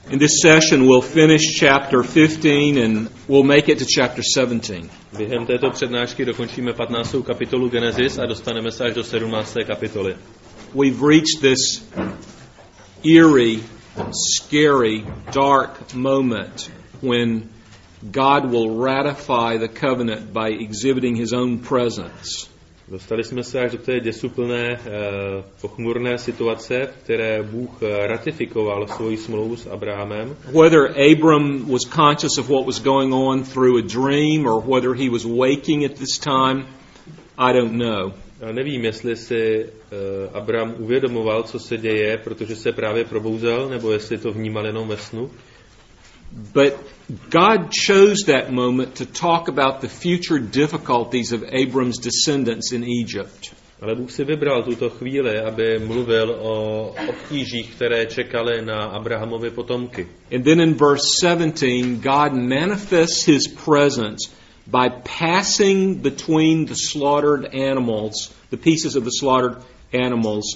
In this session we'll finish chapter 15 and we'll make it to chapter 17. Během této přednášky dokončíme 15. kapitolu Genesis a dostaneme se až do 17. kapitoly. We've reached this eerie, scary, dark moment when God will ratify the covenant by exhibiting his own presence. Dostali jsme se až do té děsuplné, pochmurné situace, v které Bůh ratifikoval svoji smlouvu s Abrahamem. Whether Abram was conscious of what was going on through a dream or whether he was waking at this time, I don't know. A nevím, jestli si Abraham uvědomoval, co se děje, protože se právě probouzel, nebo jestli to vnímal jenom ve snu. But God chose that moment to talk about the future difficulties of Abram's descendants in Egypt. Ale Bůh si vybral tuto chvíli, aby mluvil o obtížích, které čekaly na Abrahamovy potomky. And then in verse 17, God manifests his presence by passing between the slaughtered animals, the pieces of the slaughtered animals,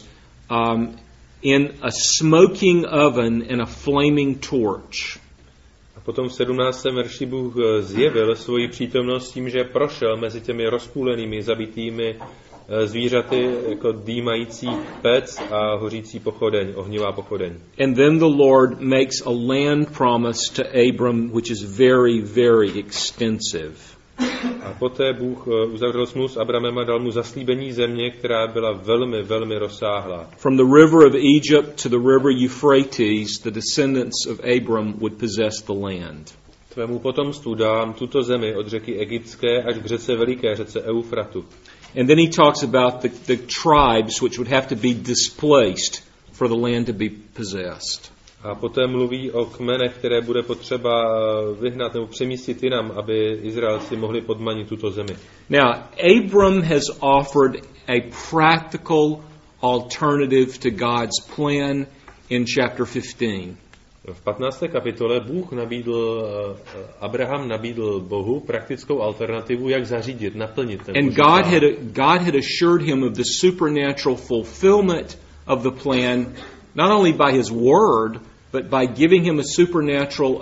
in a smoking oven and a flaming torch. Potom v 17. verši Bůh zjevil svoji přítomnost tím, že prošel mezi těmi rozpůlenými, zabitými zvířaty jako dýmající pec a hořící pochodeň, ohnivá pochodeň. And then the Lord makes a land promise to Abram which is very, very extensive. A poté Bůh uzavřel smlouvu s Abrahamem a dal mu zaslíbení země, která byla velmi, velmi rozsáhlá. From the river of Egypt to the river Euphrates, the descendants of Abram would possess the land. Tvému potomstvu dám tuto zemi od řeky Egyptské až k řece veliké, řece Eufratu. And then he talks about the tribes which would have to be displaced for the land to be possessed. A poté mluví o kmenech, které bude potřeba vyhnat nebo přemístit jinam, aby Izraelci mohli podmanit tuto zemi. Now, Abram has offered a practical alternative to God's plan in chapter 15. V 15. kapitole Abraham nabídl Bohu praktickou alternativu, jak zařídit, naplnit ten And God had assured him of the supernatural fulfillment of the plan, not only by his word, but by giving him a supernatural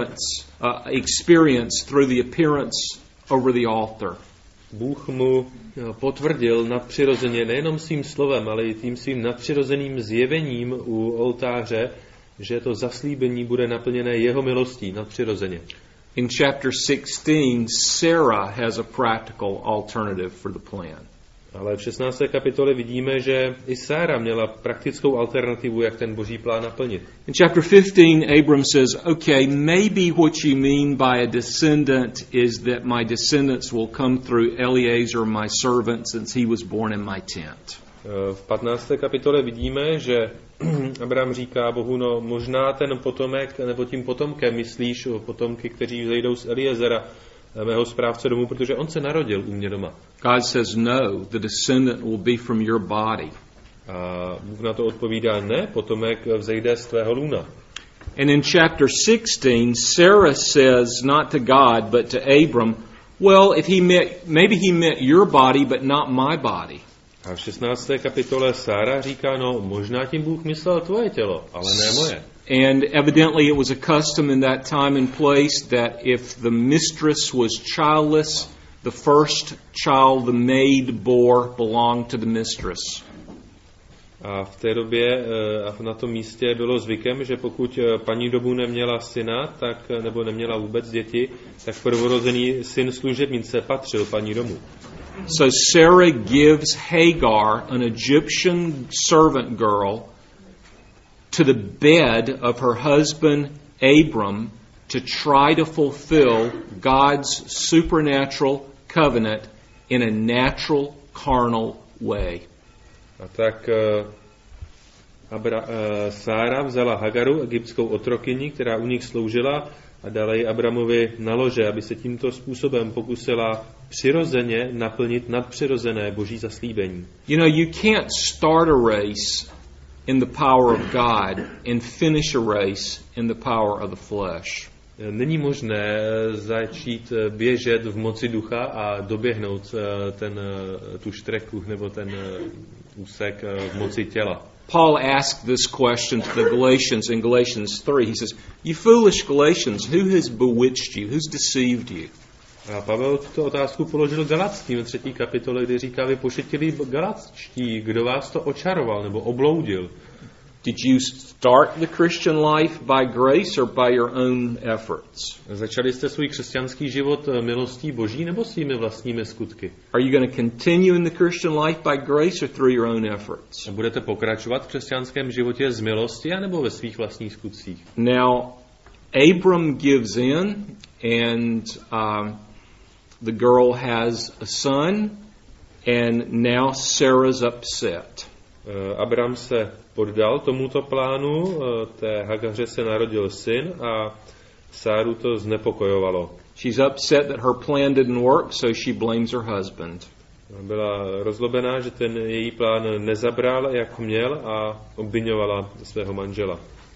experience through the appearance over the altar. Bůh mu potvrdil nadpřirozeně nejenom svým slovem, ale i tím svým nadpřirozeným zjevením u oltáře, že to zaslíbení bude naplněné jeho milostí nadpřirozeně. In chapter 16, Sarah has a practical alternative for the plan. Ale v 16. kapitole vidíme, že i Sára měla praktickou alternativu, jak ten boží plán naplnit. In chapter 15, Abram says, okay, maybe what you mean by a descendant is that my descendants will come through Eliezer, my servant, since he was born in my tent. V 15. kapitole vidíme, že Abraham říká Bohu, no možná ten potomek, nebo tím potomkem myslíš o potomky, kteří vzejdou z Eliezera, mého správce domu, protože on se narodil u mě doma. God says no, the descendant will be from your body. A Bůh na to odpovídá, ne, potomek vzejde z tvého lůna. And in chapter 16, Sarah says not to God but to Abram, well, maybe he meant your body but not my body. A v 16. kapitole Sára říká, no možná tím Bůh myslel tvoje tělo, ale ne moje. And evidently it was a custom in that time and place that if the mistress was childless, the first child the maid bore belonged to the mistress. A v té době a na tom místě bylo zvykem, že pokud paní domu neměla syna, tak, nebo neměla vůbec děti, tak prvorozený syn služebnice patřil paní domu. So Sarah gives Hagar, an Egyptian servant girl, to the bed of her husband Abram to try to fulfill God's supernatural covenant in a natural, carnal way. A tak Sára vzala Hagaru, egyptskou otrokyni, která u nich sloužila, a dala ji Abramovi na lože, aby se tímto způsobem pokusila přirozeně naplnit nadpřirozené boží zaslíbení. You know, you can't start a race in the power of God and finish a race in the power of the flesh. Není možné začít běžet v moci ducha a doběhnout tu štreku nebo ten úsek v moci těla. Paul asked this question to the Galatians in Galatians 3. He says, "You foolish Galatians, who has bewitched you? Who's deceived you?" A Pavel tuto otázku položil Galatským v 3. kapitole, kdy říká, vy pošetilí Galatští, kdo vás to očaroval nebo obloudil? Did you start the Christian life by grace or by your own efforts? Začali jste svůj křesťanský život milostí Boží nebo svými vlastními skutky? Are you going to continue in the Christian life by grace or through your own efforts? A budete pokračovat v křesťanském životě z milosti anebo ve svých vlastních skutcích? Now, Abram gives in and the girl has a son and now Sarah's upset. Abram se poddal tomuto plánu, té Hagaře se narodil syn a Sáru to znepokojovalo. She's upset that her plan didn't work, so she blames her husband. Byla rozlobená, že ten její plán nezabral, jak měl, a obviňovala svého manžela.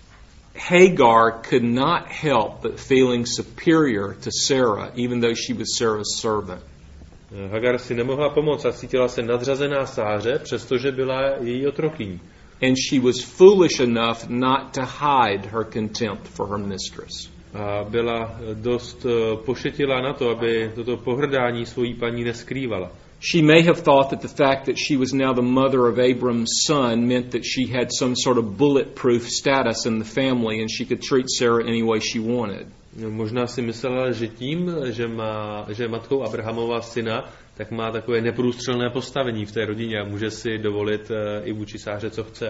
Hagar could not help but feeling superior to Sarah, even though she was Sarah's servant. Hagar si nemohla pomoct a cítila se nadřazená Sáře, přestože byla její otrokyní. And she was foolish enough not to hide her contempt for her mistress. A byla dost pošetilá na to, aby toto pohrdání svojí paní neskrývala. She may have thought that the fact that she was now the mother of Abram's son meant that she had some sort of bulletproof status in the family and she could treat Sarah any way she wanted. Možná si myslela, že tím, že je matkou Abrahamova syna, tak má takové neprůstřelné postavení v té rodině a může si dovolit i vůči Sáře, co chce.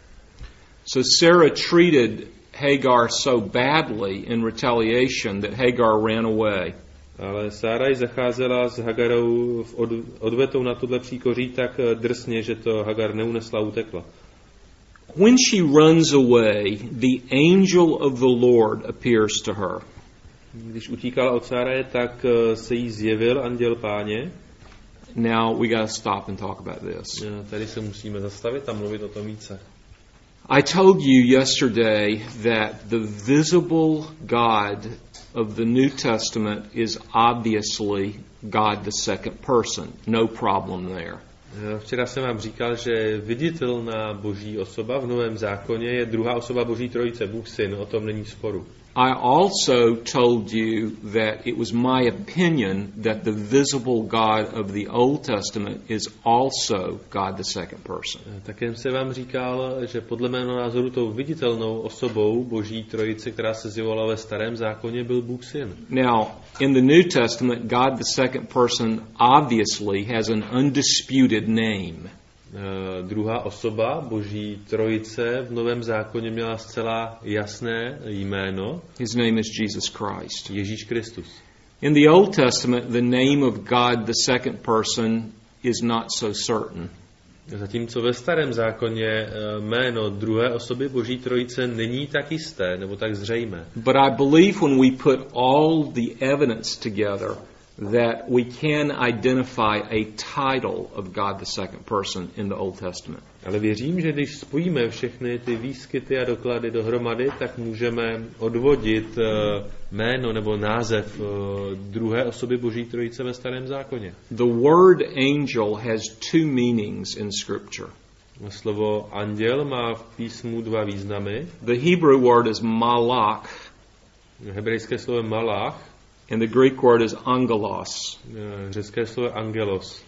So Sarah treated Hagar so badly in retaliation that Hagar ran away. Ale Sára ji zacházela s Hagarou odvetou na tohle příkoří tak drsně, že to Hagar neunesla a utekla. When she runs away, the angel of the Lord appears to her. Když utíkala od Sáraje, tak se jí zjevil anděl Páně. Now we got to stop and talk about this. Tady se musíme zastavit a mluvit o tom více. I told you yesterday that the visible God of the New Testament is obviously God the second person. No problem there. Včera jsem vám říkal, že viditelná Boží osoba v Novém zákoně je druhá osoba Boží trojice, Bůh Syn, o tom není sporu. I also told you that it was my opinion that the visible God of the Old Testament is also God the second person. Také jsem vám říkal, že podle mého názoru tou viditelnou osobou Boží trojice, která se zjevovala ve Starém zákoně, byl Bůh Syn. Now, in the New Testament, God the second person obviously has an undisputed name. Druhá osoba Boží trojice v Novém zákoně měla zcela jasné jméno. His name is Jesus Christ. Ježíš Kristus. In the Old Testament, the name of God the second person is not so certain. Zatímco ve Starém zákoně jméno druhé osoby Boží trojice není tak jisté nebo tak zřejmé. But I believe when we put all the evidence together that we can identify a title of God the second person in the Old Testament. Ale věřím, že když spojíme všechny ty výskyty a doklady dohromady, tak můžeme odvodit jméno nebo název druhé osoby Boží trojice ve Starém zákoně. The word angel has two meanings in Scripture. Slovo anděl má v písmu dva významy. The Hebrew word is malach. Hebrejské slovo je malach. And the Greek word is angelos. Řecké slovo je angelos.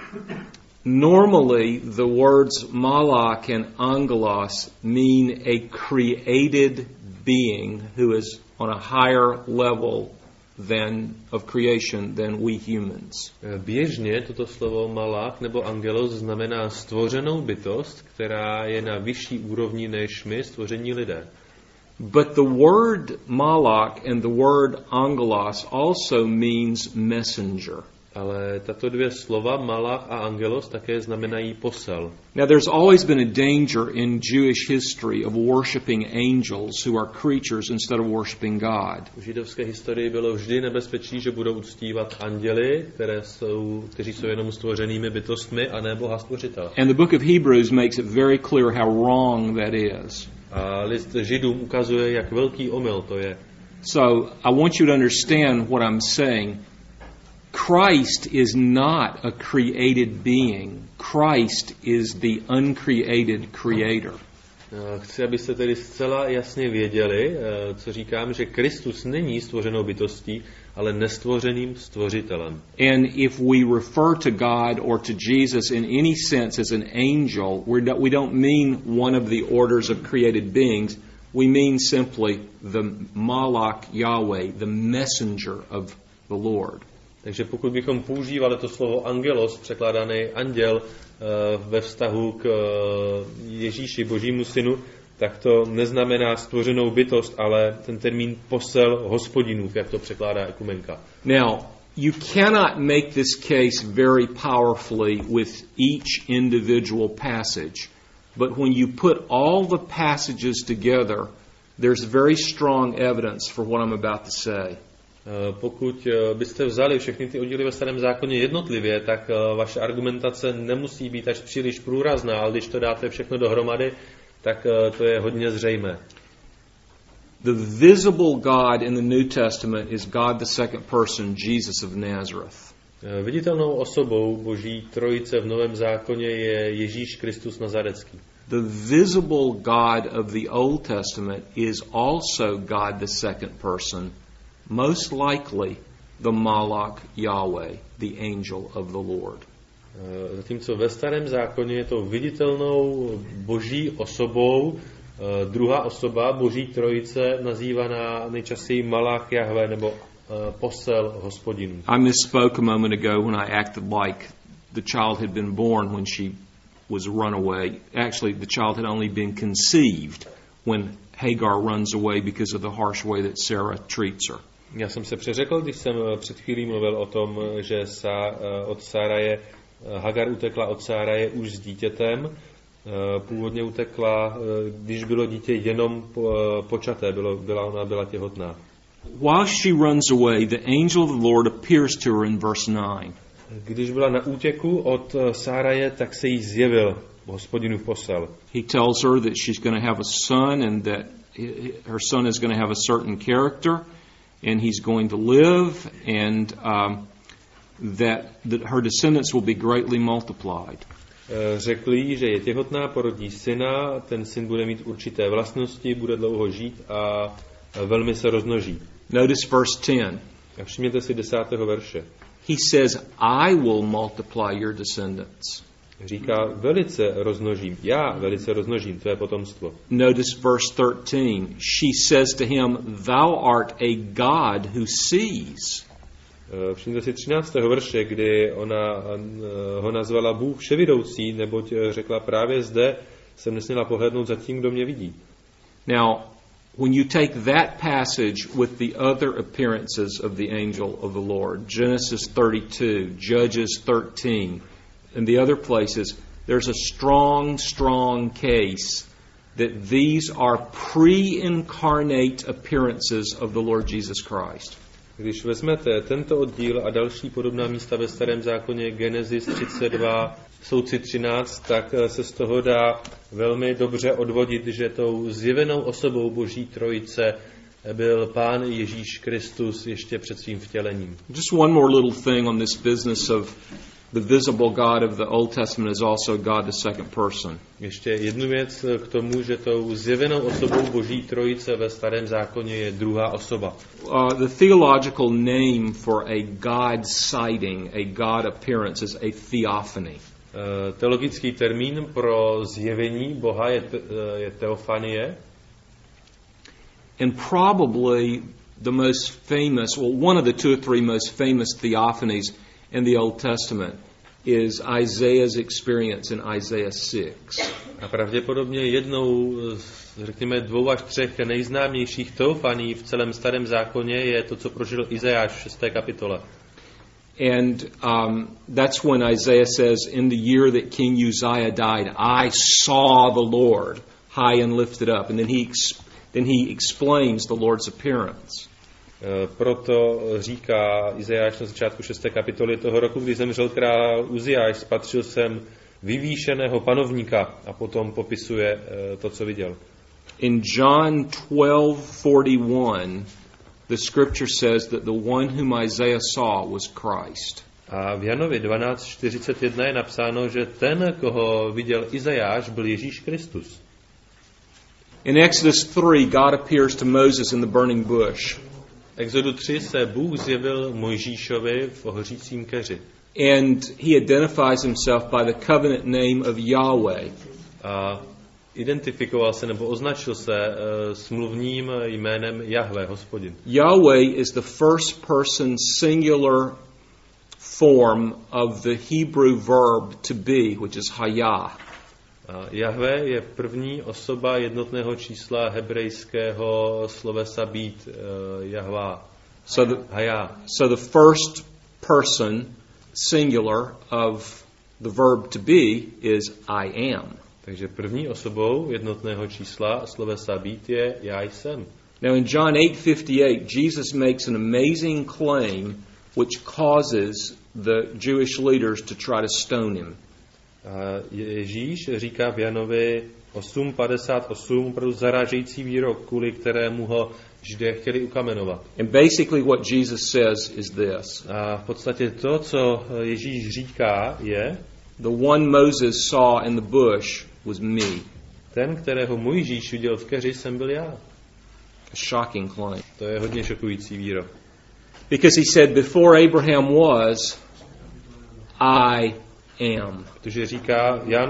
Normally, the words malach and angelos mean a created being who is on a higher level of creation than we humans. Běžně toto slovo malach nebo angelos znamená stvořenou bytost, která je na vyšší úrovni než my, stvoření lidé. But the word malach and the word angelos also means messenger. Ale tato dvě slova, malach a angelos, také znamenají posel. Now there's always been a danger in Jewish history of worshiping angels who are creatures instead of worshiping God. V židovské historii bylo vždy nebezpečí, že budou uctívat anděly, kteří jsou jenom stvořenými bytostmi, a ne Boha stvořitele. And the book of Hebrews makes it very clear how wrong that is. A list Židům ukazuje, jak velký omyl to je. So I want you to understand what I'm saying. Christ is not a created being. Christ is the uncreated creator. Chci, abyste tedy zcela jasně věděli, co říkám, že Kristus není stvořenou bytostí, ale nestvořeným stvořitelem. And if we refer to God or to Jesus in any sense as an angel, we don't mean one of the orders of created beings. We mean simply the Malach Yahweh, the messenger of the Lord. Takže pokud bychom používali to slovo angelos, překládaný anděl, ve vztahu k Ježíši, Božímu synu, tak to neznamená stvořenou bytost, ale ten termín posel hospodinův, jak to překládá ekumenka. Now, you cannot make this case very powerfully with each individual passage, but when you put all the passages together, there's very strong evidence for what I'm about to say. Pokud byste vzali všechny ty oddíly ve Starém zákoně jednotlivě, tak vaše argumentace nemusí být až příliš průrazná, ale když to dáte všechno dohromady, tak to je hodně zřejmé. The visible God in the New Testament is God the second person, Jesus of Nazareth. Viditelnou osobou Boží trojice v Novém zákoně je Ježíš Kristus Nazarecký. The visible God of the Old Testament is also God the second person, most likely the Malach Yahweh, the angel of the Lord. Zatímco ve Starém zákoně je to viditelnou Boží osobou, druhá osoba Boží trojice nazývaná nejčastěji Malach Jahve nebo posel hospodinů. I misspoke a moment ago when I acted like the child had been born when she was run away. Actually, the child had only been conceived when Hagar runs away because of the harsh way that Sarah treats her. Já jsem se přeřekl, když jsem před chvílí mluvil o tom, že od Sáraje, Hagar utekla od Sáraje už s dítětem. Původně utekla, když bylo dítě jenom počaté, ona byla těhotná. While she runs away, the angel of the Lord appears to her in verse 9. Když byla na útěku od Sáraje, tak se jí zjevil Hospodinův posel. He tells her that she's going to have a son and that her son is going to have a certain character and he's going to live and that her descendants will be greatly multiplied. Řekl jí, že je těhotná, porodí syna, ten syn bude mít určité vlastnosti, bude dlouho žít a velmi se rozmnoží. Notice verse 10. A všimněte si 10. verše. He says, I will multiply your descendants. Říká, velice rozmnožím. Já velice rozmnožím tvé potomstvo. Notice verse 13. She says to him, thou art a God who sees. Všimněte si 13. verše, kdy ona ho nazvala Bůh vševidoucí, neboť řekla, právě zde jsem nesměla pohlédnout za tím, kdo mě vidí. Now, when you take that passage with the other appearances of the angel of the Lord, Genesis 32, Judges 13, and the other places, there's a strong case that these are pre-incarnate appearances of the Lord Jesus Christ. Když vezmete tento oddíl a další podobná místa ve Starém zákoně, Genesis 32, Soudci 13, tak se z toho dá velmi dobře odvodit, že tou zjevenou osobou Boží trojice byl Pán Ježíš Kristus ještě před svým vtělením. Just one more little thing on this business of the visible God of the Old Testament is also God the second person. Ještě jednu věc k tomu, že tou zjevenou osobou Boží trojice ve Starém zákoně je druhá osoba. The theological name for a God sighting, a God appearance is a theophany. Teologický termín pro zjevení Boha je teofanie. And probably the most famous, one of the two or three most famous theophanies in the Old Testament is Isaiah's experience in Isaiah 6. A pravděpodobně jednou řekněme 2 až 3 nejznámějších teofaní v celém Starém zákoně je to, co prožil Izajáš v 6. kapitole. And that's when Isaiah says, in the year that King Uzziah died, I saw the Lord high and lifted up. And then he explains the Lord's appearance. Proto říká Izajáš na začátku 6. kapitoly toho roku, kdy zemřel král Uziáš, spatřil jsem vyvýšeného panovníka a potom popisuje to, co viděl. In John 12:41, the scripture says that the one whom Isaiah saw was Christ. A v Janovi 12:41 je napsáno, že ten, koho viděl Izajáš, byl Ježíš Kristus. In Exodus 3, God appears to Moses in the burning bush. V Exodu 3 se Bůh zjevil Mojžíšovi v hořícím keři. And he identifies himself by the covenant name of Yahweh. A identifikoval se nebo označil se smluvním jménem Jahve, Hospodin. Yahweh is the first person singular form of the Hebrew verb to be, which is hayah. Jahve je první osoba jednotného čísla hebrejského slovesa být, Jahva, hayah. So the first person singular of the verb to be is I am. Takže první osobou jednotného čísla slovesa být je já jsem. Now in John 8:58, Jesus makes an amazing claim which causes the Jewish leaders to try to stone him. Ježíš říká v Janovi 8:58 opravdu zarážející výrok, kvůli kterému ho Židé chtěli ukamenovat. And basically what Jesus says is this. A v podstatě to, co Ježíš říká, je: The one Moses saw in the bush was me. Ten, kterého Mojžíš viděl v keři, jsem byl já. A shocking claim. To je hodně šokující výrok. Because he said, before Abraham was, I am. Protože říká Jan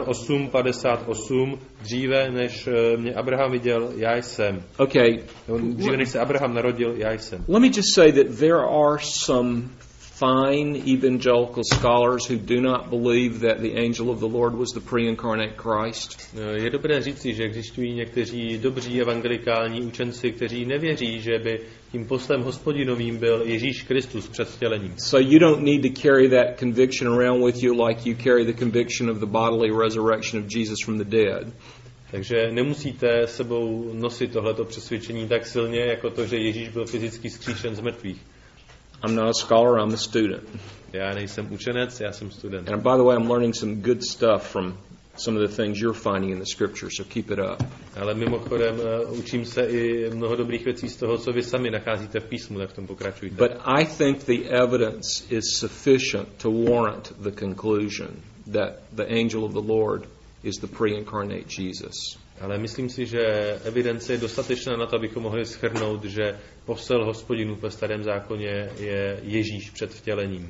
8:58, dříve než mě Abraham viděl, já jsem. Okay. Dříve než se Abraham narodil, já jsem. Let me just say that there are some fine evangelical scholars who do not believe that the angel of the Lord was the pre-incarnate Christ. Je dobré říci, že existují někteří dobří evangelikální učenci, kteří nevěří, že by tím poslem Hospodinovým byl Ježíš Kristus před vtělením. So you don't need to carry that conviction around with you like you carry the conviction of the bodily resurrection of Jesus from the dead. Takže nemusíte sebou nosit tohleto přesvědčení tak silně, jako to, že Ježíš byl fyzicky vzkříšen z mrtvých. I'm not a scholar, I'm a student. Já nejsem učenec, já jsem student. And by the way, I'm learning some good stuff from some of the things you're finding in the scripture, so keep it up. Ale mimochodem učím se i mnoho dobrých věcí z toho, co vy sami nacházíte v písmu, tak v tom pokračujte. But I think the evidence is sufficient to warrant the conclusion that the angel of the Lord is the pre-incarnate Jesus. Ale myslím si, že evidence je dostatečná na to, abychom mohli shrnout, že posel Hospodinův ve Starém zákoně je Ježíš před vtělením.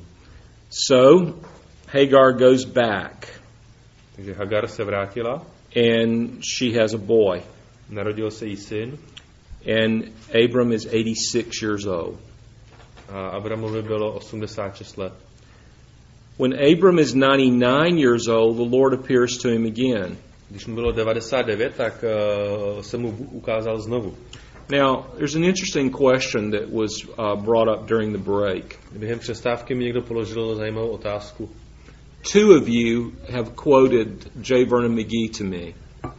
So, Hagar goes back. Takže Hagar se vrátila. And she has a boy. Narodil se jí syn. And Abram is 86 years old. A Abramovi bylo 86 let. When Abram is 99 years old, the Lord appears to him again. Když mu bylo 99, tak se mu Bůh ukázal znovu. Now, there's an interesting question that was brought up during the break. Během přestávky mi někdo položil zajímavou otázku. Two of you have quoted J. Vernon McGee to me.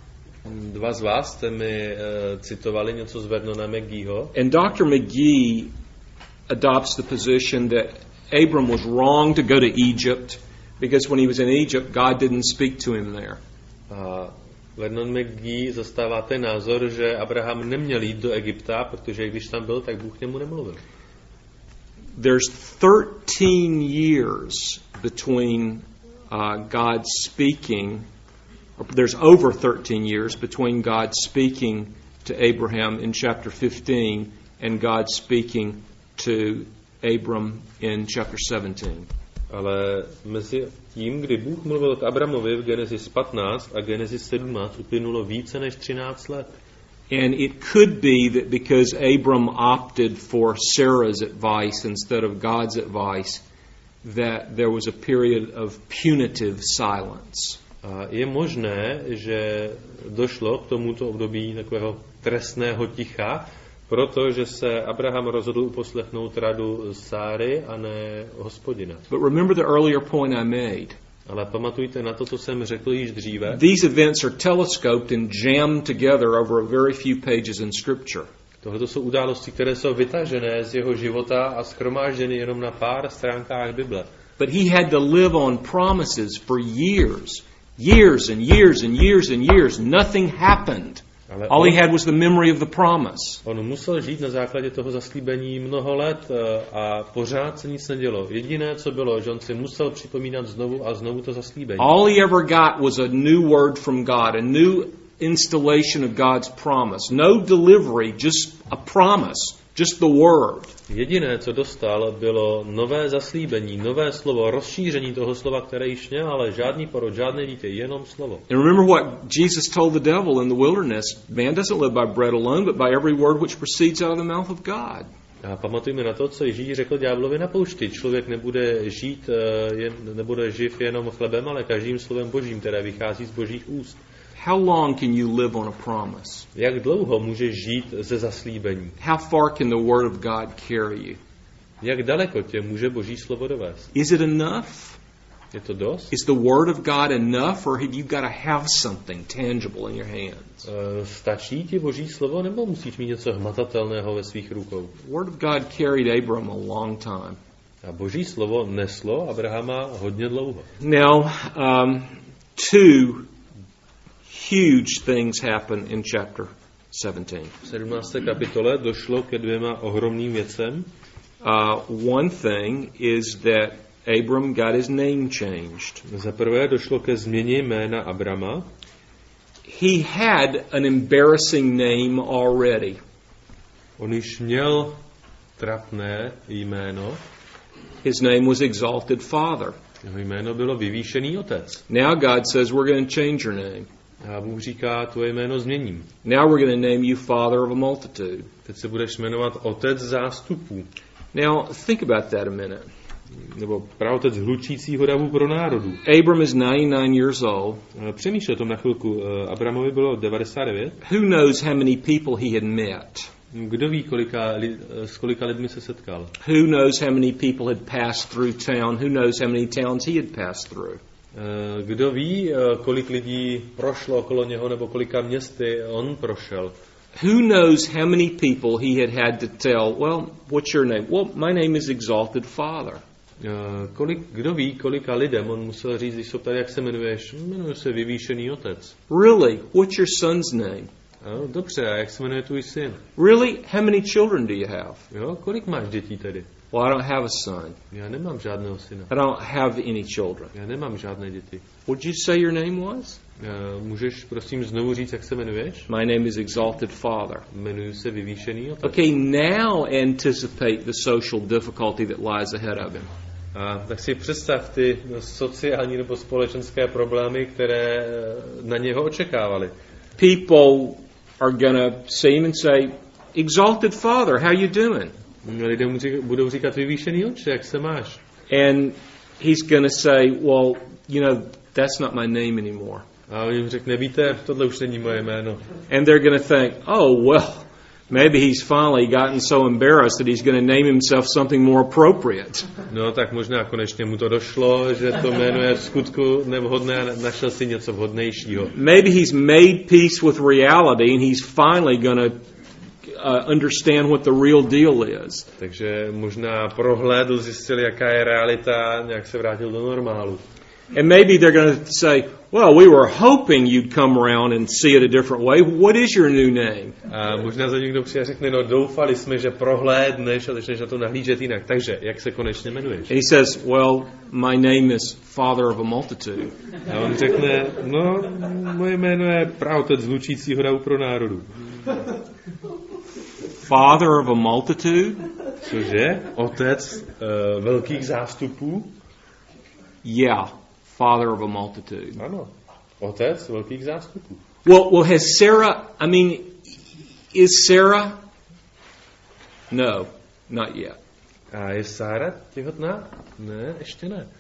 Dva z vás jste mi citovali něco z Vernona McGeeho. And Dr. McGee adopts the position that Abram was wrong to go to Egypt because when he was in Egypt, God didn't speak to him there. A Vernon McGee zastává ten názor, že Abraham neměl jít do Egypta, protože když tam byl, tak Bůh k němu nemluvil. There's 13 years between God speaking, or there's over 13 years between God speaking to Abraham in chapter 15 and God speaking to Abram in chapter 17. Ale mezi tím, kdy Bůh mluvil k Abramovi v Genesis 15 a Genesis 17, uplynulo více než 13 let. And it could be that because Abram opted for Sarah's advice instead of God's advice, that there was a period of punitive silence. A je možné, že došlo k tomuto období takového trestného ticha, protože se Abraham rozhodl uposlechnout radu Sáry a ne Hospodina. But remember the earlier point I made. Ale pamatujte na to, co jsem řekl již dříve. These events are telescoped and jammed together over a very few pages in Scripture. Tohle jsou události, které jsou vytažené z jeho života a shromážděny jenom na pár stránkách Bible. But he had to live on promises for years. Years and years and years and years. Nothing happened. Ale All he had was the memory of the promise. on musel žít na základě toho zaslíbení mnoho let a pořád se nic nedělo. Jediné, co bylo, že on si musel připomínat znovu a znovu to zaslíbení. All he ever got was a new word from God, a new installation of God's promise. No delivery, just a promise, just the word. Jediné, co dostal, bylo nové zaslíbení, nové slovo, rozšíření toho slova, které již měl, ale žádný porod, žádné dítě, jenom slovo. And remember what Jesus told the devil in the wilderness, man doesn't live by bread alone, but by every word which proceeds out of the mouth of God. A pamatujme na to, co Ježíš řekl ďáblovi na poušti. Člověk nebude živ jenom chlebem, ale každým slovem Božím, které vychází z Božích úst. How long can you live on a promise? Jak dlouho můžeš žít ze zaslíbení? How far can the word of God carry you? Jak daleko tě může Boží slovo dovést? Is it enough? Je to dost? Is the word of God enough, or have you got to have something tangible in your hands? Stačí ti Boží slovo, nebo musíš mít něco hmatatelného ve svých rukou? The word of God carried Abram a long time. A Boží slovo neslo Abrahama hodně dlouho. Now, two huge things happen in chapter 17. V 17. kapitole došlo ke dvěma ohromným věcem. One thing is that Abram got his name changed. Za prvé došlo ke změně jména Abrama. He had an embarrassing name already. On již měl trapné jméno. His name was Exalted Father. Jeho jméno bylo Vyvýšený otec. Now God says, we're going to change your name. A Bůh říká, tvoje jméno změním. Now we're going to name you Father of a Multitude. Teď se budeš jmenovat Otec zástupů. Now, think about that a minute. Nebo praotec hlučícího davu pro národů. Abram is 99 years old. Přemýšlel o tom na chvilku. Abramovi bylo 99. Who knows how many people he had met? Kdo ví, s kolika lidmi se setkal? Who knows how many people had passed through town? Who knows how many towns he had passed through? Kdo ví, kolik lidí prošlo okolo něho, nebo kolika městy on prošel? Who knows how many people he had to tell, well, what's your name? Well, my name is Exalted Father. Kdo ví, kolika lidem on musel říct, když jsou tady, jak se jmenuješ? Jmenuji se Vyvýšený otec. Really? What's your son's name? Dobře, a jak se jmenuje tvůj syn? Really? How many children do you have? Jo, kolik máš dětí tedy? Well, I don't have a son. Já nemám žádného syna. I don't have any children. Já nemám žádné děti. What did you say your name was? Můžeš prosím znovu říct, jak se jmenuješ? My name is Exalted Father. Jmenuji se Vyvýšený otec. Okay, now anticipate the social difficulty that lies ahead of him. Tak si představ ty sociální nebo společenské problémy, které na něho očekávali. People are going to see him and say, Exalted Father, how you doing? Lidé mu budou říkat, Vyvýšený otče, jak se máš? And he's going to say, well, you know, that's not my name anymore. A on jim řekne, víte, tohle už není moje jméno. And they're going to think, oh, well, maybe he's finally gotten so embarrassed that he's going to name himself something more appropriate. No, tak možná konečně mu to došlo, že to jméno je v skutku nevhodné a našel si něco vhodnějšího. Maybe he's made peace with reality and he's finally going to understand what the real deal is. Takže možná prohlédl, zjistil, jaká je realita, nějak se vrátil do normálu. And maybe they're going to say, well, we were hoping you'd come around and see it a different way. What is your new name? A možná za někdo přijde a řekne, no doufali jsme, že prohlédneš a začneš na to nahlížet jinak. Takže, jak se konečně jmenuješ? And he says, well, my name is Father of a Multitude. A on řekne, no, moje jméno je praotec hlučícího davu pro národu. Father of a Multitude? Cože? Otec velkých zástupů? Yeah, Father of a Multitude. Ano, otec velkých zástupů. Well, has Sarah, is Sarah? No, not yet. A je Sára těhotná? Ne, ještě ne.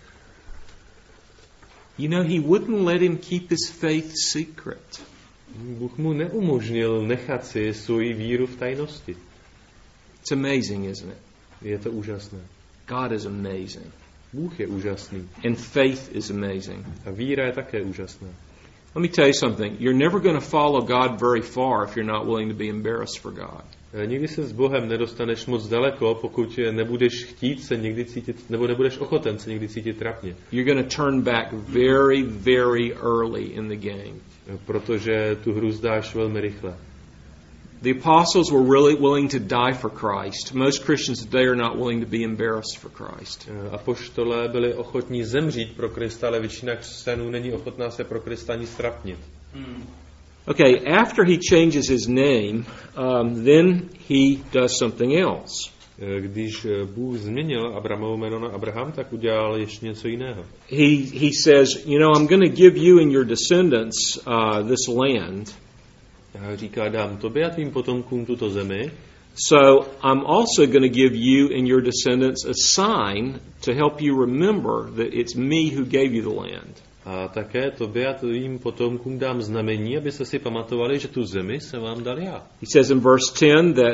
You know, he wouldn't let him keep his faith secret. Bůh mu neumožnil nechat si svoji víru v tajnosti. It's amazing, isn't it? Je to úžasné. God is amazing. Bůh je úžasný. And faith is amazing. A víra je také úžasná. Let me tell you something. You're never going to follow God very far if you're not willing to be embarrassed for God. Nikdy se s Bohem nedostaneš moc daleko, pokud nebudeš chtít se někdy cítit, nebo nebudeš ochoten se někdy cítit trapně. You're going to turn back very, very early in the game. Protože tu hru zdáš velmi rychle. The apostles were really willing to die for Christ. Most Christians today are not willing to be embarrassed for Christ. Apoštolé byli ochotní zemřít pro Krista, ale většina křesťanů není ochotná se pro Krista ani strapnit. Okay, after he changes his name, then he does something else. Když Bůh změnil Abrahamovo jméno na Abraham, tak udělal ještě něco jiného. He says, you know, I'm going to give you and your descendants this land. Říká, dám tobě a tvým potomkům tuto zemi. So I'm also going to give you and your descendants a sign to help you remember that it's me who gave you the land. A také tobě a tvým potomkům dám znamení, aby se si pamatovali, že tu zemi jsem vám dal já. He says in verse 10 that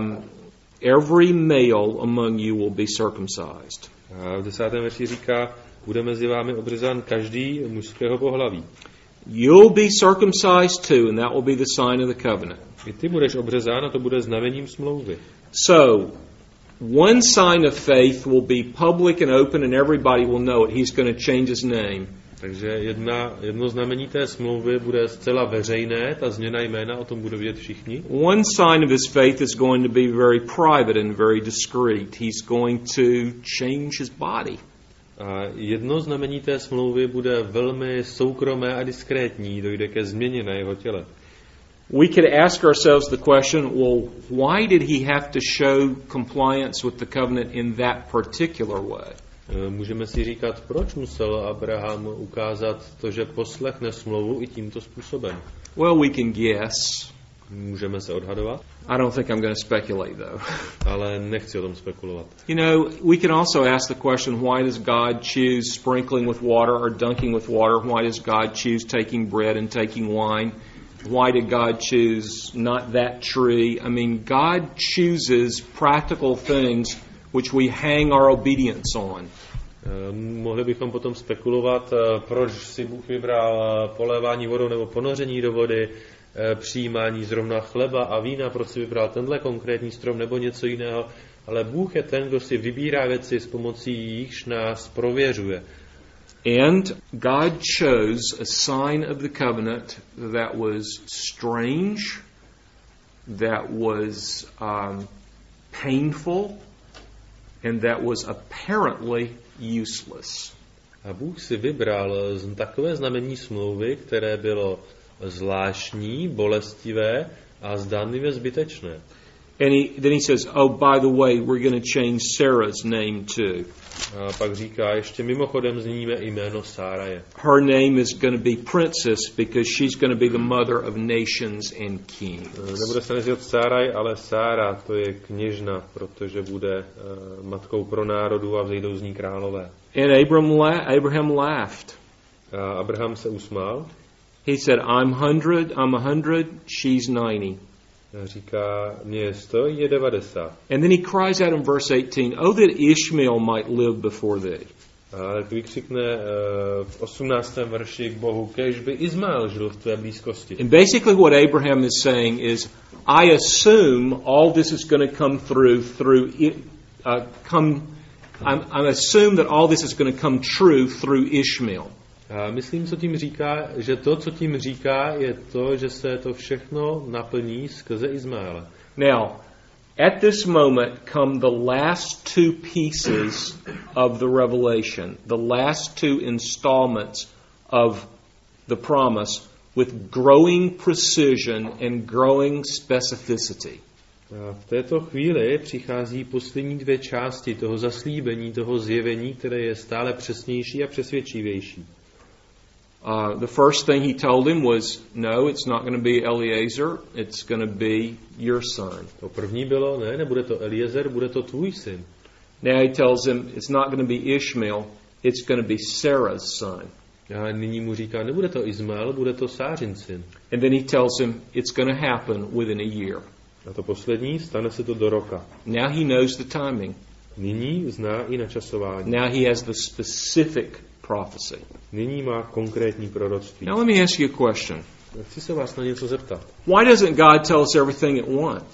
every male among you will be circumcised. A v 10. verši říká, bude mezi vámi obřezán každý mužského pohlaví. You'll be circumcised too, and that will be the sign of the covenant. I ty budeš obřezán a to bude znamením smlouvy. So, one sign of faith will be public and open and everybody will know it. He's going to change his name. Takže jedno znamení té smlouvy bude zcela veřejné, ta změna jména, o tom budou vědět všichni. One sign of his faith is going to be very private and very discreet. He's going to change his body. A jedno znamení té smlouvy bude velmi soukromé a diskrétní, dojde ke změně na jeho těle. We could ask ourselves the question, well, why did he have to show compliance with the covenant in that particular way? Můžeme si říkat, proč musel Abraham ukázat to, že poslechne smlouvu i tímto způsobem. Well, we can guess. Můžeme se odhadovat. I don't think I'm going to speculate, though. Ale nechci o tom spekulovat. You know, we can also ask the question, why does God choose sprinkling with water or dunking with water? Why does God choose taking bread and taking wine? Why did God choose not that tree? I mean, God chooses practical things which we hang our obedience on. Mohli bychom potom spekulovat, proč si Bůh vybral polévání vodou nebo ponoření do vody, přijímání zrovna chleba a vína, proč si vybral tenhle konkrétní strom nebo něco jiného. Ale Bůh je ten, kdo si vybírá věci s pomocí jichž nás prověřuje. And God chose a sign of the covenant that was strange, that was painful, and that was apparently useless. A Bůh si vybral takové znamení smlouvy, které bylo zvláštní, bolestivé a zdánlivě zbytečné. And then he says, oh, by the way, we're going to change Sarah's name too. A pak říká, ještě mimochodem změníme jméno Sáraje. Her name is going to be princess because she's going to be the mother of nations and kings. Nebude se nazývat Sáraj, ale Sára, to je kněžna, protože bude matkou pro národu a vzejdou z ní králové. And Abraham laughed. A Abraham se usmál. He said, I'm 100, she's 90. Říká, mně je 100, je 90. And then he cries out in verse 18, oh, that Ishmael might live before thee. A tak vykřikne v 18. verši k Bohu, kéž by Izmael žil v tvé blízkosti. And basically what Abraham is saying is, I assume all this is going to come I assume that all this is going to come true through Ishmael. A myslím, co tím říká, že to, co tím říká, je to, že se to všechno naplní skrze Izmaela. Now, at this moment come the last two pieces of the revelation, the last two installments of the promise with growing precision and growing specificity. A v této chvíli přichází poslední dvě části toho zaslíbení, toho zjevení, které je stále přesnější a přesvědčivější. The first thing he told him was, no, it's not going to be Eliezer, it's going to be your son. To první bylo, nebude to Eliezer, bude to tvůj syn. Now he tells him, it's not going to be Ishmael, it's going to be Sarah's son. A nyní mu říká, nebude to Izmael, bude to Sářin syn. And then he tells him, it's going to happen within a year. A to poslední, stane se to do roka. Now he knows the timing. Nyní zná i načasování. Now he has the specific prophecy. Nyní má konkrétní proroctví. Now let me ask you a question. Chci se vás na něco zeptat. Why doesn't God tell us everything at once?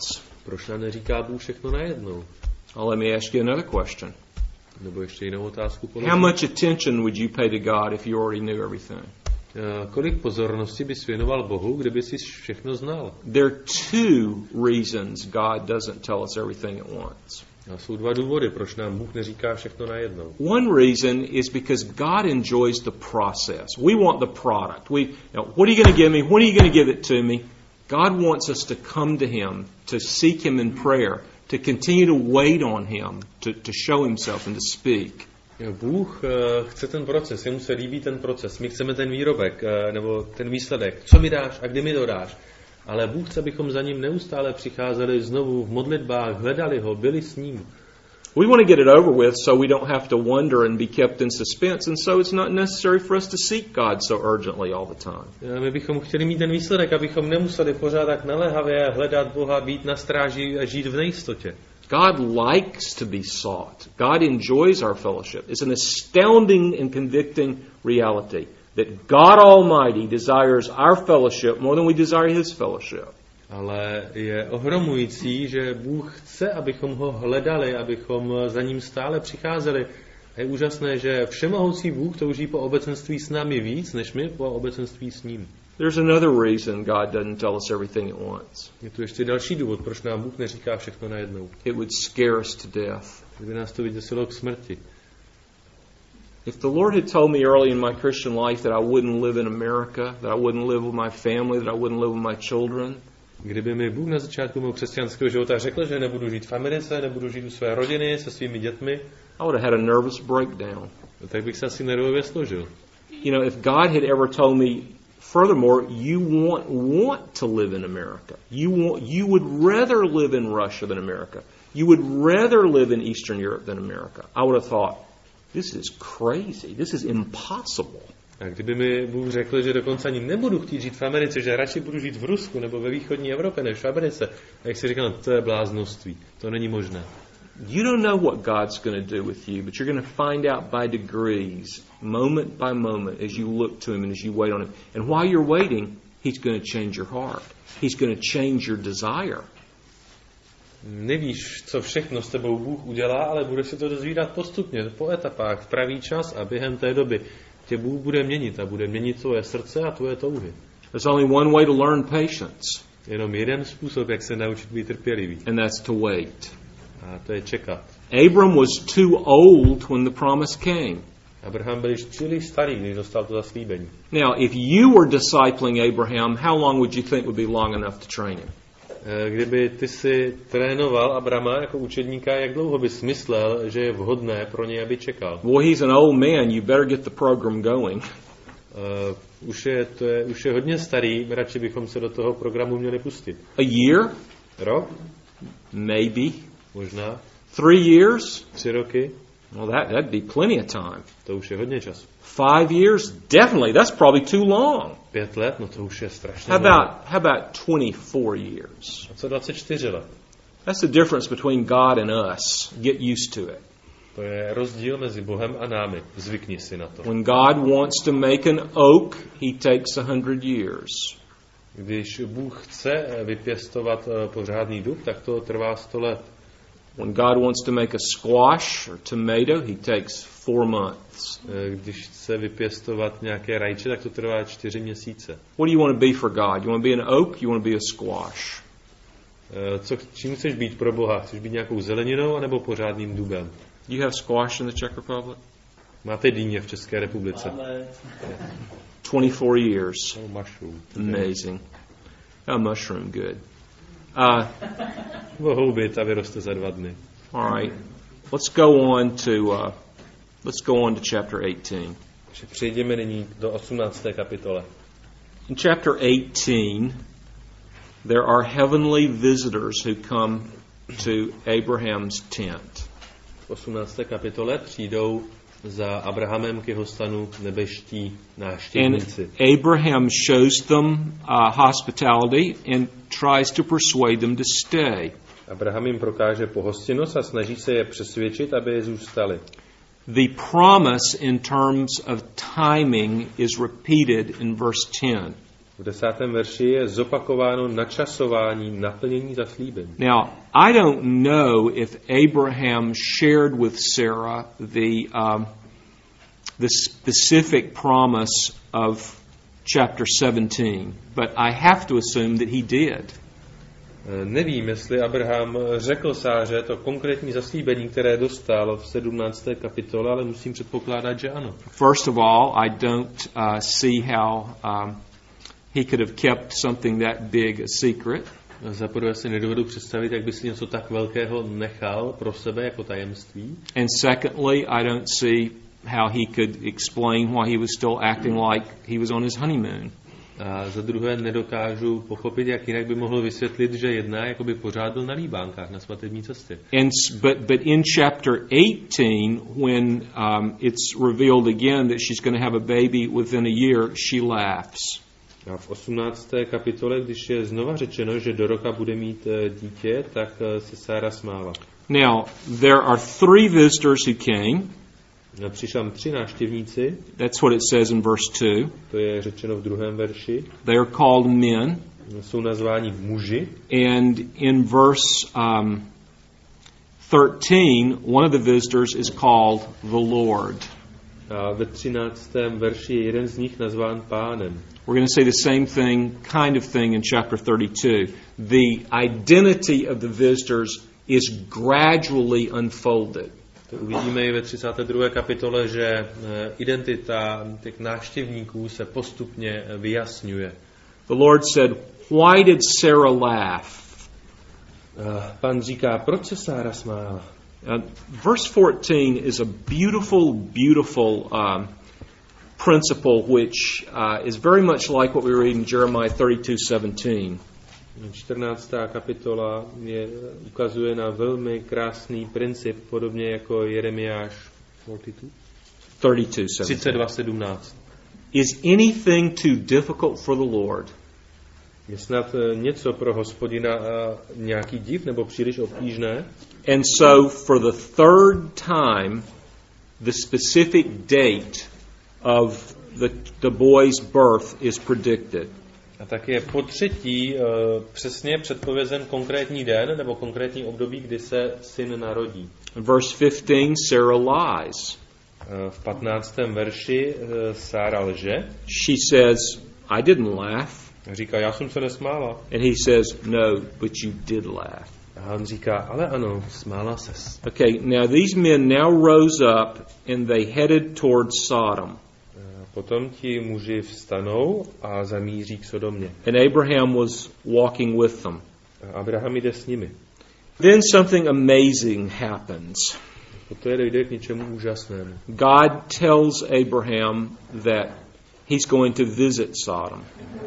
Proč nám neříká Bůh všechno najednou? Let me ask you another question. Nebo ještě jinou otázku položím. How much attention would you pay to God if you already knew everything? Kolik pozornosti bys věnoval Bohu, kdyby jsi všechno znal? There are two reasons God doesn't tell us everything at once. A jsou dva důvody, proč nám Bůh neříká všechno najednou. One reason is because God enjoys the process. We want the product. What are you going to give me? When are you going to give it to me? God wants us to come to Him, to seek Him in prayer, to continue to wait on Him, to show Himself and to speak. Bůh chce ten proces, jemu se líbí ten proces. My chceme ten výrobek, nebo ten výsledek. Co mi dáš a kdy mi to dáš? Ale Bůh chce, abychom za ním neustále přicházeli znovu v modlitbách, hledali ho, byli s ním. We want to get it over with so we don't have to wonder and be kept in suspense, and so it's not necessary for us to seek God so urgently all the time. My bychom chtěli mít ten výsledek, abychom nemuseli pořád tak naléhavě hledat Boha, být na stráži a žít v nejistotě. God likes to be sought. God enjoys our fellowship. It's an astounding and convicting reality that God Almighty desires our fellowship more than we desire His fellowship. Ale je ohromující, že Bůh chce, abychom ho hledali, abychom za ním stále přicházeli. A je úžasné, že všemohoucí Bůh touží po obecenství s námi víc, než my po obecenství s ním. There's another reason God doesn't tell us everything at once. Je tu ještě další důvod, proč nám Bůh neříká všechno najednou. It would scare us to death. Kdyby nás to vyděsilo k smrti. If the Lord had told me early in my Christian life that I wouldn't live in America, that I wouldn't live with my family, that I wouldn't live with my children, kdyby mi Bůh na začátku mého křesťanského života řekl, že nebudu žít v Americe, nebudu žít u své rodiny se svými dětmi, I would have had a nervous breakdown. Tak bych se asi nervově složil. You know, if God had ever told me, furthermore, you want to live in America. You would rather live in Russia than America. You would rather live in Eastern Europe than America. I would have thought, this is crazy. This is impossible. A kdyby mi Bůh řekl, že dokonce ani nebudu chtít žít v Americe, že radši budu žít v Rusku nebo ve východní Evropě než v Americe, tak si říkal, to je bláznoství. To není možné. You don't know what God's going to do with you, but you're going to find out by degrees, moment by moment, as you look to Him and as you wait on Him. And while you're waiting, He's going to change your heart. He's going to change your desire. Nevíš, co všechno s tebou Bůh udělá, ale budeš si to dozvídat postupně, po etapách, v pravý čas a během té doby tě Bůh bude měnit a bude měnit tvoje srdce a tvoje touhy. There's only one way to learn patience. Jenom jeden způsob, jak se naučit být trpělivý. And that's to wait. A to je čekat. Abram was too old when the promise came. Abraham byl již příliš starý, když dostal to zaslíbení. Now, if you were discipling Abraham, how long would you think would be long enough to train him? Kdyby ty si trénoval Abrama jako učedníka, jak dlouho bys myslel, že je vhodné pro něj, aby čekal? Boy, he's an old man. You better get the program going. Už je hodně starý, radši bychom se do toho programu měli pustit. A year? Rok? Maybe. Možná. 3 years? 3 roky? Well, that'd be plenty of time. To už je hodně času. 5 years? Definitely. That's probably too long. 5 let? No to už je strašně How about 24 years? A co 24 let? That's the difference between God and us. Get used to it. To je rozdíl mezi Bohem a námi. Zvykni si na to. When God wants to make an oak, He takes 100 years. Když Bůh chce vypěstovat pořádný dub, tak to trvá 100 let. When God wants to make a squash or tomato, He takes 4 months. Když chce vypěstovat nějaké rajče, tak to trvá 4 měsíce. What do you want to be for God? You want to be an oak? You want to be a squash? Čím chceš být pro Boha? Chceš být nějakou zeleninou anebo pořádným dubem? You have squash in the Czech Republic? Máte dýně v České republice. 24 years. Mushroom. Amazing. A mushroom, good. Houby, ta vyroste za 2 dny. All right. Let's go on to chapter 18. Přejdeme nyní do 18. kapitole. In chapter 18, there are heavenly visitors who come to Abraham's tent. V 18. kapitole přijdou za Abrahamem k jeho stanu nebeští návštěvníci. And Abraham shows them hospitality and tries to persuade them to stay. Abraham jim prokáže pohostinnost a snaží se je přesvědčit, aby zůstali. The promise in terms of timing is repeated in verse 10. V 10. verši je zopakováno načasování naplnění zaslíbení. Now, I don't know if Abraham shared with Sarah the specific promise of chapter 17, but I have to assume that he did. Nevím, jestli Abraham řekl Sáře to konkrétní zaslíbení, které dostal v 17. kapitole, ale musím předpokládat, že ano. First of all, I don't see how he could have kept something that big a secret. Za prvé si nedovedu představit, jak by si něco tak velkého nechal pro sebe jako tajemství. And secondly, I don't see how he could explain why he was still acting like he was on his honeymoon. A za druhé nedokážu pochopit, jak jinak by mohl vysvětlit, že jedná, jako by pořád byl na líbánkách, na svatební cestě. But in chapter 18, when it's revealed again that she's going to have a baby within a year, she laughs. A v 18. kapitole, když je znova řečeno, že do roka bude mít dítě, tak se Sára smála. Now, there are 3 visitors who came. Přišli tam 3 návštěvníci. That's what it says in verse 2. To je řečeno v 2. verši. They are called men. Jsou nazváni muži. And in verse 13, one of the visitors is called the Lord. A ve 13. verši je jeden z nich nazván Pánem. We're going to say the same kind of thing in chapter 32. The identity of the visitors is gradually unfolded. To uvidíme i ve 32. kapitole, že identita těch návštěvníků se postupně vyjasňuje. The Lord said, "Why did Sarah laugh?" Pán říká, proč se Sára smála? Verse 14 is a beautiful principle which is very much like what we read in Jeremiah 32:17. 14. kapitola ukazuje na velmi krásný princip, podobně jako Jeremiáš 32:17. Is anything too difficult for the Lord? Je snad něco pro Hospodina nějaký div nebo příliš obtížné? And so for the 3rd time, the specific date of the boy's birth is predicted. A tak je po 3. přesně předpovězen konkrétní den nebo konkrétní období, kdy se syn narodí. In verse 15, Sarah lies. V 15. verši Sára lže. She says, "I didn't laugh." Říká, já jsem se nesmála. And he says, "No, but you did laugh." A on říká, ale ano, smála ses. Okay, now these men now rose up and they headed towards Sodom. Potom ti muži vstanou a zamíří k Sodomě. And Abraham was walking with them. A Abraham jde s nimi. Then something amazing happens. Poté dojde k něčemu úžasnému. God tells Abraham that he's going to visit Sodom.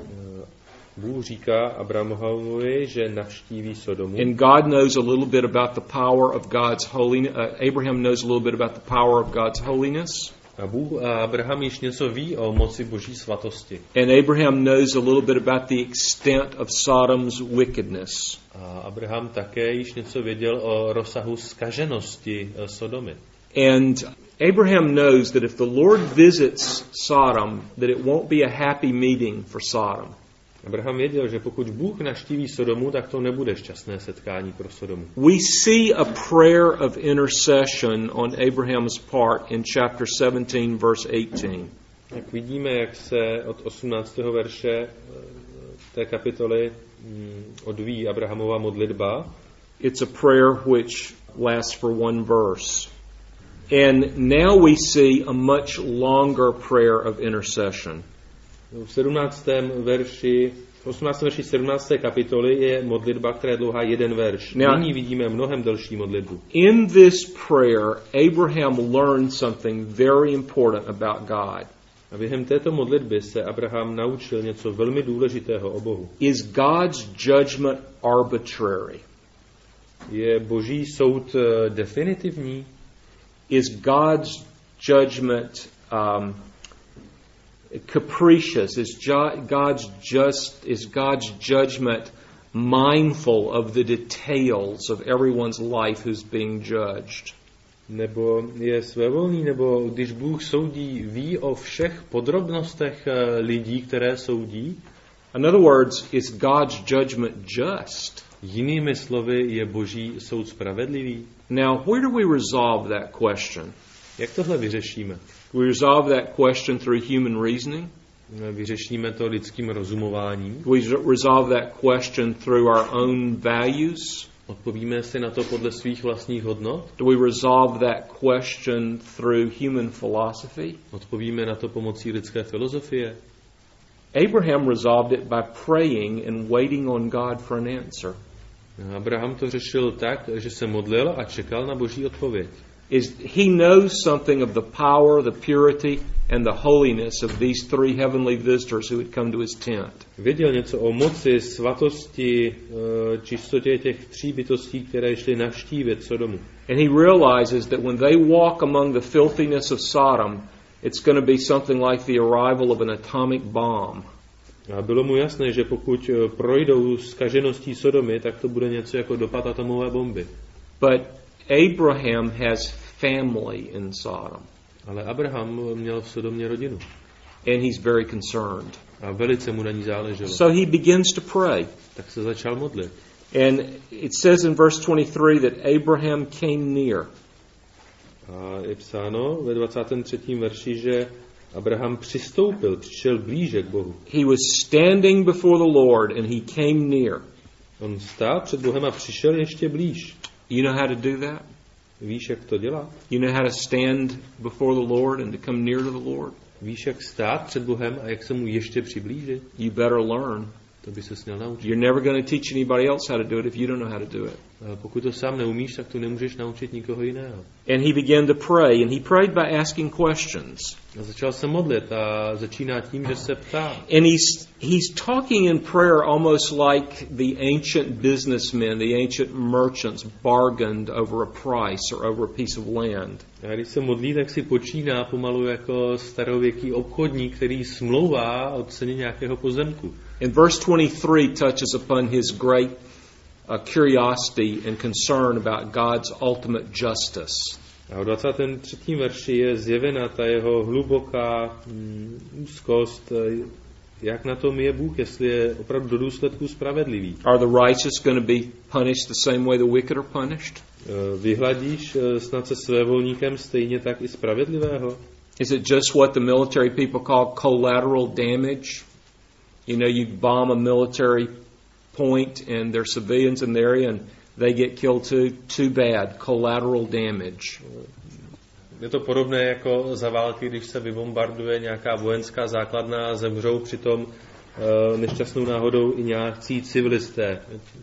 Bůh říká Abrahamovi, že navštíví Sodomu. And God knows a little bit about the power of God's holiness. Abraham knows a little bit about the power of God's holiness. A Abraham již něco ví o moci Boží svatosti. And Abraham knows a little bit about the extent of Sodom's wickedness. A Abraham také již něco věděl o rozsahu zkaženosti Sodomy. And Abraham knows that if the Lord visits Sodom, that it won't be a happy meeting for Sodom. Abraham věděl, že pokud Bůh navštíví Sodomu, tak to nebude šťastné setkání pro Sodomu. We see a prayer of intercession on Abraham's part in chapter 17, verse 18. Tak vidíme, jak se od 18. verše té kapitoly odvíjí Abrahamova modlitba. It's a prayer which lasts for one verse. And now we see a much longer prayer of intercession. V 18. verši 17. kapitoly je modlitba, která je dlouhá 1 verš. Nyní vidíme mnohem delší modlitbu. In this prayer, Abraham learned something very important about God. A během této modlitby se Abraham naučil něco velmi důležitého o Bohu. Is God's judgment arbitrary? Je Boží soud definitivní? Is God's judgment capricious? Is God's judgment mindful of the details of everyone's life who's being judged? Nebo je svévolný, nebo když Bůh soudí, ví o všech podrobnostech lidí, které soudí? In other words, is God's judgment just? Jinými slovy, je Boží soud spravedlivý? Now, where do we resolve that question? Jak tohle vyřešíme? We resolve that question through human reasoning? Vyřešíme to lidským rozumováním? We resolve that question through our own values? Odpovíme si na to podle svých vlastních hodnot? Do we resolve that question through human philosophy? Odpovíme na to pomocí lidské filozofie? Abraham resolved it by praying and waiting on God for an answer. Abraham to řešil tak, že se modlil a čekal na Boží odpověď. He knows something of the power, the purity, and the holiness of these three heavenly visitors who had come to his tent. Věděl něco o moci, svatosti, čistotě těch tří bytostí, které šly navštívit Sodomu. And he realizes that when they walk among the filthiness of Sodom, it's going to be something like the arrival of an atomic bomb. A bylo mu jasné, že pokud projdou zkažeností Sodomy, tak to bude něco jako dopad atomové bomby. But Abraham has family in Sodom. Ale Abraham měl v Sodomě rodinu. And he's very concerned. A velice mu na ní záleželo. So he begins to pray. Tak se začal modlit. And it says in verse 23 that Abraham came near. A je psáno ve 23. verši, že Abraham přistoupil, přišel blíže k Bohu. He was standing before the Lord and he came near. On stál před Bohem a přišel ještě blíž. You know how to do that? Víš, jak to dělat? You know how to stand before the Lord and to come near to the Lord? Víš, jak stát před Bohem a jak se mu ještě přiblížit? You better learn. To by ses měl naučit. You're never going to teach anybody else how to do it if you don't know how to do it. Pokud to sám neumíš, tak to nemůžeš naučit nikoho jiného. And he began to pray, and he prayed by asking questions. A začal se modlit a začíná tím, že se ptá. And he's talking in prayer almost like the ancient businessmen, the ancient merchants bargained over a price or over a piece of land. A když se modlí, tak si počíná pomalu jako starověký obchodník, který smlouvá o ceně nějakého pozemku. And verse 23 touches upon his great curiosity and concern about God's ultimate justice. A v 23. verši je zjevena ta jeho hluboká úzkost, jak na tom je Bůh, jestli je opravdu do důsledku spravedlivý. Are the righteous going to be punished the same way the wicked are punished? Vyhladíš snad se svévolníkem stejně tak i spravedlivého? Is it just what the military people call collateral damage? You know, you bomb a military point and there's civilians in the area and they get killed too bad. Collateral damage. Je to podobné jako za války, když se vybombarduje nějaká vojenská základna a zemřou přitom nešťastnou náhodou i nějakí civilisté.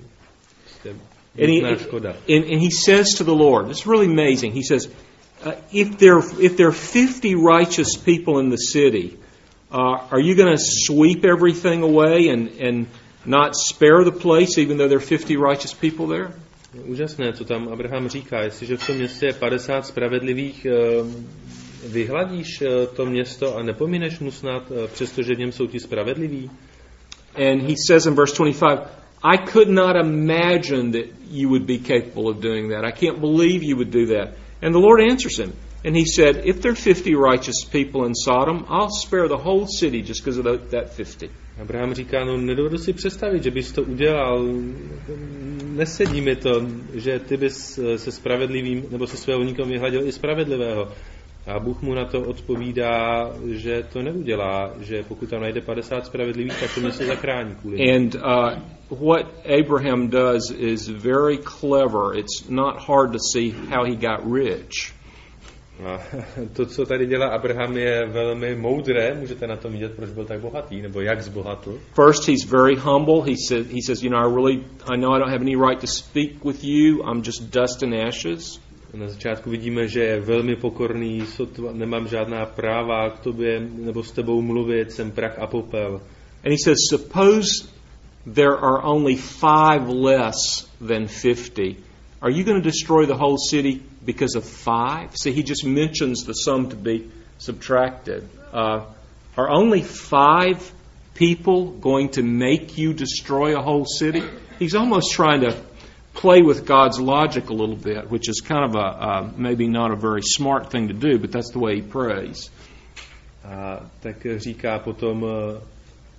And he says to the Lord, it's really amazing. He says, if there are 50 righteous people in the city, are you going to sweep everything away and not spare the place, even though there are 50 righteous people there? Úžasné, co tam Abraham říká. Jestliže v tom městě je 50 spravedlivých, vyhladíš to město a nepomineš mu snad, přestože v něm jsou ti spravedliví? And he says in verse 25, I could not imagine that you would be capable of doing that. I can't believe you would do that. And the Lord answers him. And he said, if there are 50 righteous people in Sodom, I'll spare the whole city just because of that 50. Abraham říká, no nedovedu si představit, že bys to udělal. Nesedí mi to, že ty bys se spravedlivým nebo se svévolníkem vyhladil i spravedlivého. A Bůh mu na to odpovídá, že to neudělá, že pokud tam najde 50 spravedlivých, tak to město zachrání kvůli. And what Abraham does is very clever. It's not hard to see how he got rich. A to, co tady dělá Abraham, je velmi moudré. Můžete na tom vidět, proč byl tak bohatý, nebo jak zbohatl. First, he's very humble. He says, you know, I know I don't have any right to speak with you. I'm just dust and ashes. Na začátku vidíme, že je velmi pokorný, nemám žádná práva k tobě nebo s tebou mluvit, jsem prach a popel. And he says, suppose there are only 5 less than 50. Are you going to destroy the whole city because of 5? See, he just mentions the sum to be subtracted. Are only 5 people going to make you destroy a whole city? He's almost trying to play with God's logic a little bit, which is kind of maybe not a very smart thing to do, but that's the way he prays. A tak říká potom,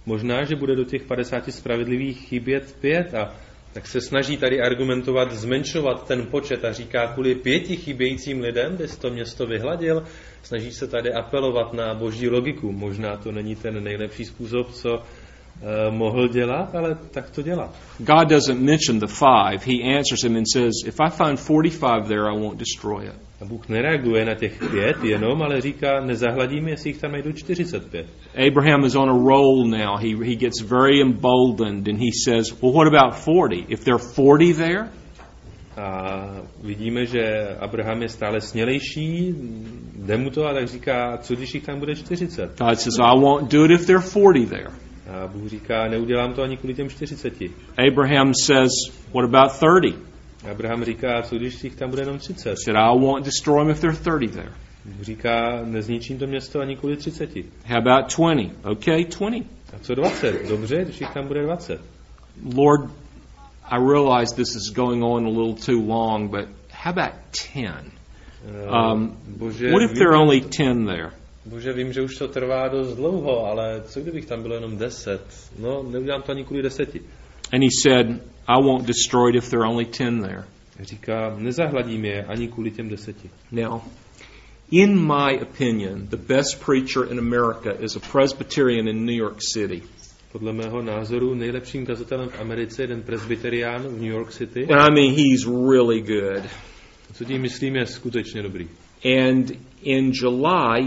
možná, že bude do těch 50 spravedlivých chybět 5 a tak se snaží tady argumentovat, zmenšovat ten počet a říká, kvůli 5 chybějícím lidem bys to město vyhladil. Snaží se tady apelovat na boží logiku. Možná to není ten nejlepší způsob, co mohl dělat, ale tak to dělá. God doesn't mention the 5. He answers him and says, if I find 45 there, I won't destroy it. A Bůh nereaguje na těch 5 jenom, ale říká, nezahladím, jestli jich tam najdu 45. Abraham is on a roll now. He gets very emboldened and he says, well, what about 40? If there are 40 there? A vidíme, že Abraham je stále smělejší, jde mu to a tak říká, co když jich tam bude 40? God says, I won't do it if there are 40 there. A Bůh říká, neudělám to ani kvůli těm 40. Abraham says, what about 30? Abraham říká, co když jich tam bude jenom 30? He said, I won't destroy them if there are 30 there. Bůh říká, nezničím to město ani kvůli 30. How about 20? Okay, 20. A co 20? Dobře, když jich tam bude 20. Lord, I realize this is going on a little too long, but how about 10? Bože, What if there are only 10 there? Bože, vím, že už to trvá dost dlouho, ale co kdybych tam bylo jenom 10? No, neudělám to ani kvůli 10. And he said, I won't destroy it if there are only 10 there. Říká, nezahladím je ani kvůli těm 10. Now, in my opinion, the best preacher in America is a Presbyterian in New York City. Podle mého názoru nejlepším kazatelem v Americe je jeden presbyterián v New York City. And I mean, he's really good. Co tím myslím, je skutečně dobrý. And in July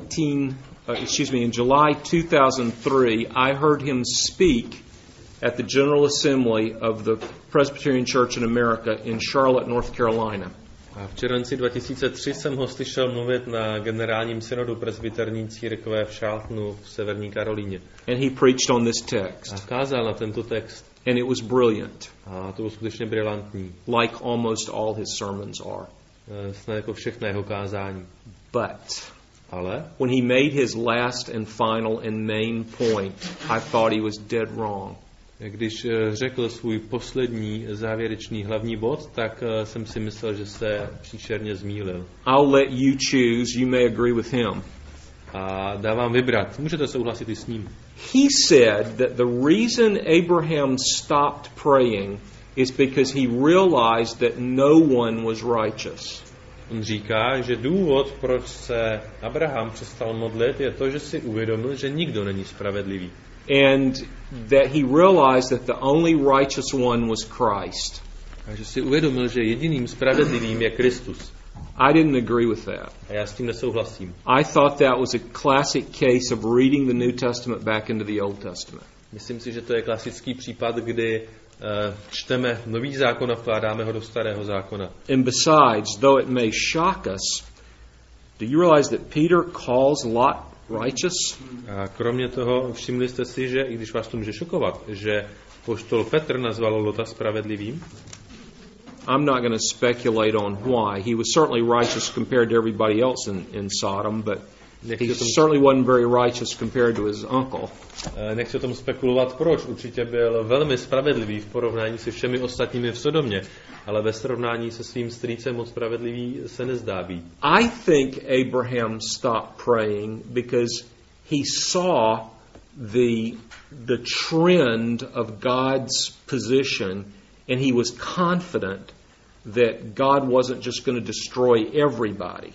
2003, I heard him speak at the General Assembly of the Presbyterian Church in America in Charlotte, North Carolina. A v červenci 2003 jsem ho slyšel mluvit na generálním synodu presbyterní církve v Charlottenu v Severní Karolíně. And he preached on this text. A kázal na tento text. And it was brilliant. A to bylo skutečně brilantní. Like almost all his sermons are. Snad jako všechna jeho kázání. Ale when he made his last and final and main point, I thought he was dead wrong. Když řekl svůj poslední závěrečný hlavní bod, tak jsem si myslel, že se příšerně zmýlil. I'll let you choose. You may agree with him. A dávám vybrat. Můžete souhlasit i s ním. He said that the reason Abraham stopped praying is because he realized that no one was righteous. On říká, že důvod, proč se Abraham přestal modlit, je to, že si uvědomil, že nikdo není spravedlivý. And that he realized that the only righteous one was Christ. A že si uvědomil, že jediným spravedlivým je Kristus. I didn't agree with that. A já s tím nesouhlasím. I thought that was a classic case of reading the New Testament back into the Old Testament. Myslím si, že to je klasický případ, kdy čteme Nový zákon a vkládáme ho do Starého zákona. And besides, though it may shock us, do you realize that Peter calls Lot righteous? A kromě toho všimli jste si, že i když vás to může šokovat, že apoštol Petr nazval Lota spravedlivým? I'm not going to speculate on why. He was certainly righteous compared to everybody else in Sodom, but he certainly wasn't very righteous compared to his uncle. Nechci o tom spekulovat, proč. Určitě byl velmi spravedlivý v porovnání se všemi ostatními v Sodomě, ale ve srovnání se svým strýcem moc spravedlivý se nezdá být. I think Abraham stopped praying because he saw the trend of God's position, and he was confident that God wasn't just going to destroy everybody.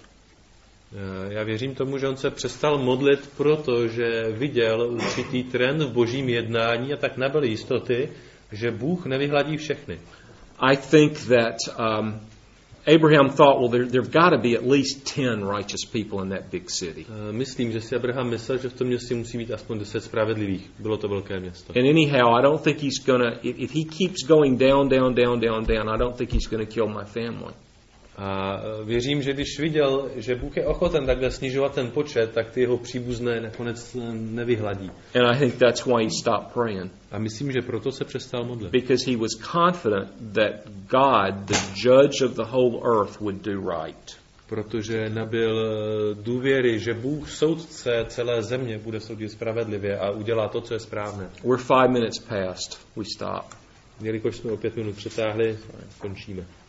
Já věřím tomu, že on se přestal modlit, protože viděl určitý trend v božím jednání a tak nabyl jistoty, že Bůh nevyhladí všechny. I think that Abraham thought, well, there've got to be at least 10 righteous people in that big city. Myslím, že si Abraham myslel, že v tom městě musí být aspoň 10 spravedlivých. Bylo to velké město. And anyhow, I don't think he's gonna, if he keeps going down, I don't think he's gonna kill my family. A věřím, že když viděl, že Bůh je ochoten takhle snižovat ten počet, tak ty jeho příbuzné nakonec nevyhladí. And I think that's why he stopped praying. A myslím, že proto se přestal modlit. Because he was confident that God, the judge of the whole earth, would do right. Protože nabyl důvěry, že Bůh, soudce celé země, bude soudit spravedlivě a udělá to, co je správné. We're 5 minutes past. We stop. Jelikož jsme o 5 minut přetáhli, končíme.